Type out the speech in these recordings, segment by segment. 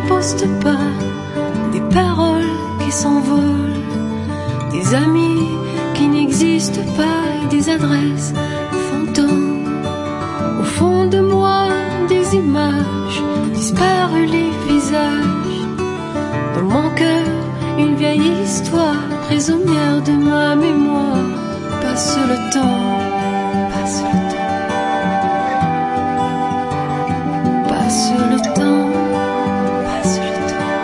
poste pas, des paroles qui s'envolent, des amis qui n'existent pas et des adresses fantômes. Au fond de moi, des images, disparus les visages. Dans mon cœur, une vieille histoire, prisonnière de ma mémoire. Passe le temps, passe le temps, passe le temps, passe le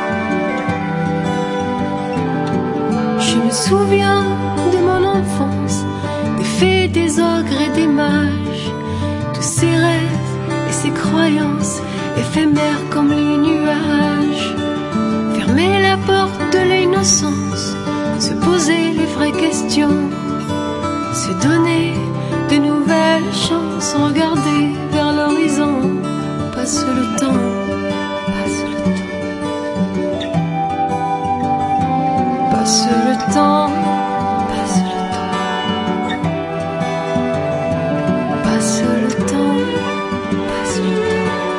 temps. Je me souviens de mon enfance, des fées, des ogres et des mages, tous ces rêves et ces croyances éphémères comme les nuages. Fermer la porte de l'innocence, se poser les vraies questions, se donner de nouvelles chances, regarder vers l'horizon. Passe le temps, passe le temps, passe le temps, passe le temps, passe le temps, passe le temps.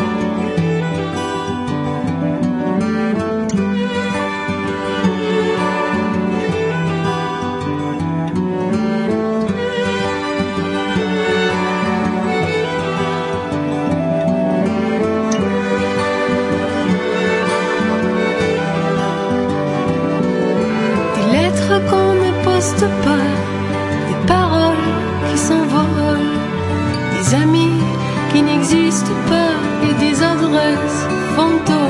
Qu'on ne poste pas, des paroles qui s'envolent, des amis qui n'existent pas et des adresses fantômes.